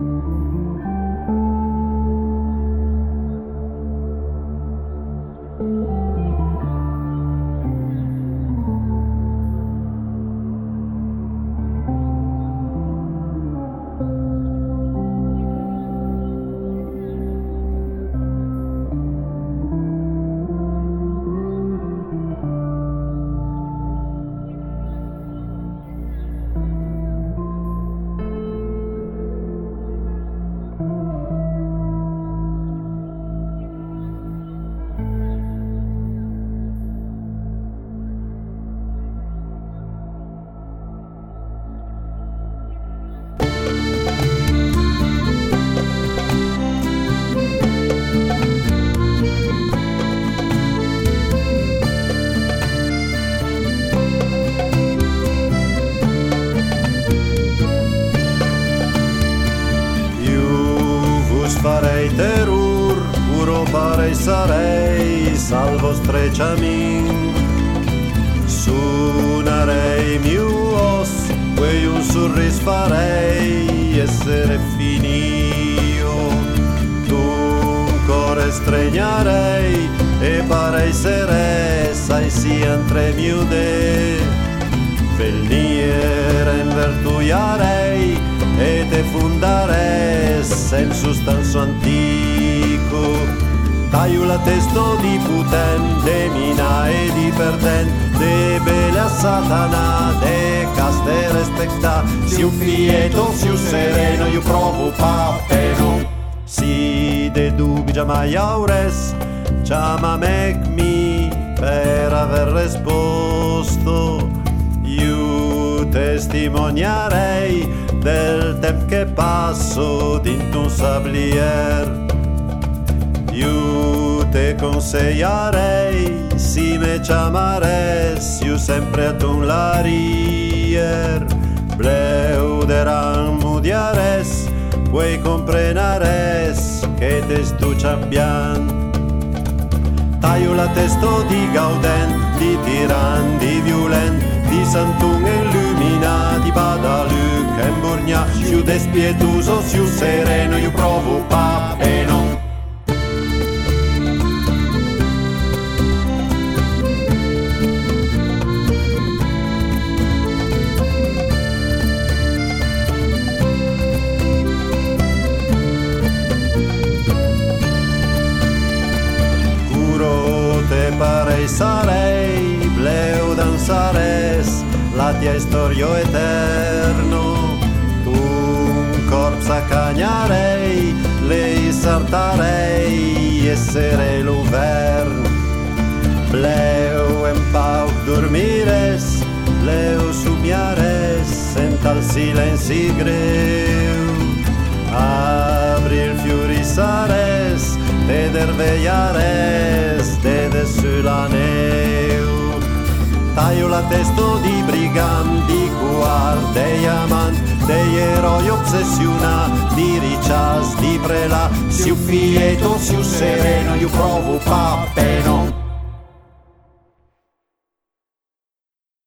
Farei terror, puro parei sarei, salvo strecciamin. Suonerei mio os, quei un sorris farei, essere finio. Dunque stregnarei, e parei sere, sai si entre mio de. Venire in vertuiarei, e te fundares il sustanzo antico. Taglio la testo di puten, de mina e di perden, de bele a satana, de caste respecta. Si un fieto, si un sereno, io provo papeno. Si de dubi giamai aures, chiama me per aver risposto. Io testimoniarei del tempo che passo dentro un sablier. Io te consigliarei, si me chiamares, io sempre a ton larier. Bleuderan mudiares, puoi comprenares che te stu chambian. Taglio la testo di gaudent, di tiran, di violent, di santun illumina, di badaluc e burgna. Siu despietuso, siu sereno, io provo papeno. Te parei sarei, bleu danzares, la tia istorio eterno. Tu un corps accagnarei, lei sartarei, essere l'uvern. Bleu en pauc dormires, bleu sumiares, en tal silenzi greu. April fiorisares, te derveiares, te desulaneu. Taglio la testo di brigand, di guard, dei amant, dei eroi obsessiona, di riccias, di prela. Siu fieto, siu sereno, io provo papeno.